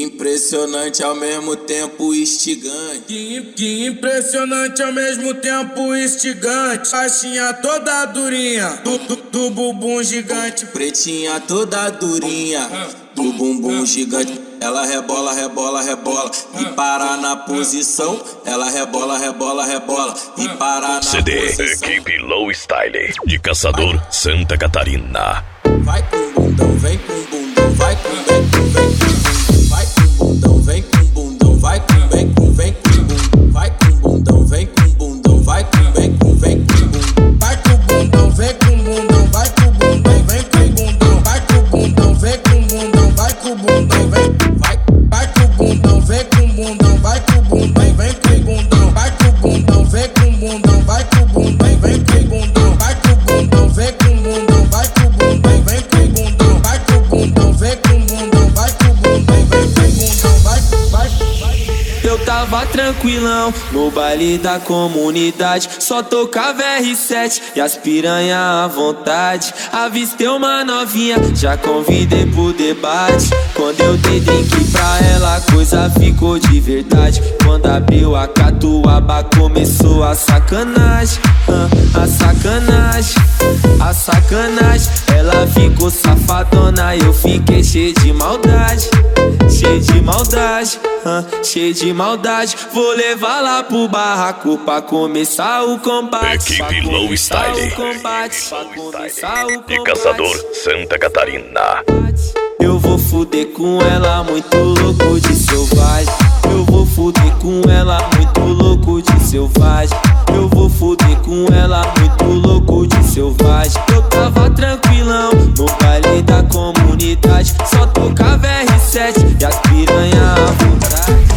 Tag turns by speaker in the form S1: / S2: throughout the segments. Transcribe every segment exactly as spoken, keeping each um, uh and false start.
S1: impressionante ao mesmo tempo instigante.
S2: Que, que impressionante ao mesmo tempo instigante. Baixinha toda durinha, do, do, do bumbum gigante.
S1: Pretinha toda durinha, do bumbum gigante. Ela rebola, rebola, rebola e para na posição. Ela rebola, rebola, rebola e para na
S3: C D
S1: posição.
S3: Equipe Low Style de Caçador, Santa Catarina.
S1: Vai com bundão, vem com bundão, vai com vem com vem com bundão. Vai com bundão, vem com bundão, vai com vem com vem com bundão. Vai com bundão, vem com bundão, vai com vem com vem com bundão.
S2: Vai com bundão, vem com bundão, vai com bundão, vem com bundão. Vai com bundão, vem com bundão, vai com bundão, vem. Vai, vai com bundão, vem com bundão, vai com bundão, vem com bundão. Vai com bundão, vem com bundão, vai com bundão, vem com bundão. Vai com bundão, vem com bundão, vai com bundão, vem com bundão. Vai com bundão, vem com bundão, vai com bundão, vem com bundão. Vai, vai, vai.
S4: Eu tava tranquilão no baile da comunidade, só tocava R sete e as piranha à vontade. Avistei uma novinha, já convidei pro debate. Quando eu dei drink pra ela, a coisa ficou de verdade. Quando abriu a catuaba, começou a sacanagem, ah, a sacanagem, a sacanagem. Ela ficou safadona, eu fiquei cheio de maldade, cheio de maldade, ah, cheio de maldade. Vou levar lá pro barraco pra começar o combate.
S3: Equipe Low Style de Caçador, Santa Catarina.
S4: Eu vou fuder com ela, muito louco de selvagem. Eu vou fuder com ela, muito louco de selvagem. Eu vou fuder com ela, muito louco de selvagem. Eu tava tranquilão no baile da comunidade, só tocava R sete e as piranha à vontade.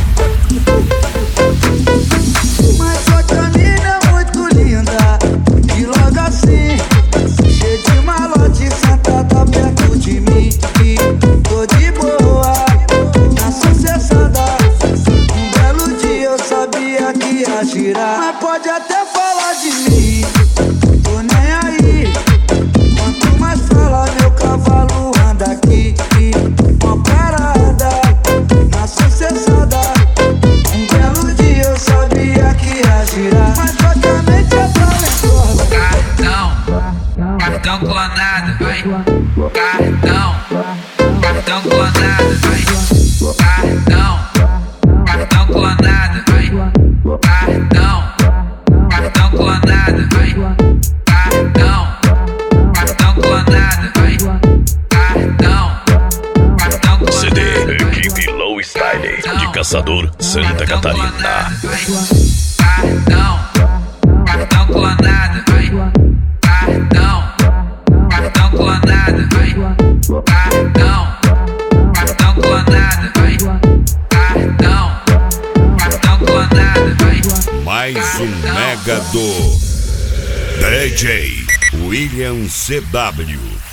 S5: Mas só que a mina é muito linda, e logo assim, cheia de malote, sentada perto de mim. Tô de boa, na sucessada. Um belo dia eu sabia que ia girar. Mas pode até falar de mim, tô nem aí. Quanto mais fala, meu cavalo anda aqui. Uma parada, na sucessada. Um belo dia eu sabia que ia girar. Mas praticamente é talentosa.
S6: Cartão, cartão clonado, vai. Cartão, cartão clonado, vai. Cartão, cartão clonado, vai. Cartão, cartão clonado, vai. Cartão, cartão clonado, vai. Cartão, cartão clonado.
S3: C D Equipe Low Style de Caçador, Santa Catarina.
S6: Cartão, cartão clonado, vai. Cartão, cartão clonado, vai. Cartão, cartão clonado, vai. Cartão, cartão clonado, vai.
S7: Mais um mega do D J William C W.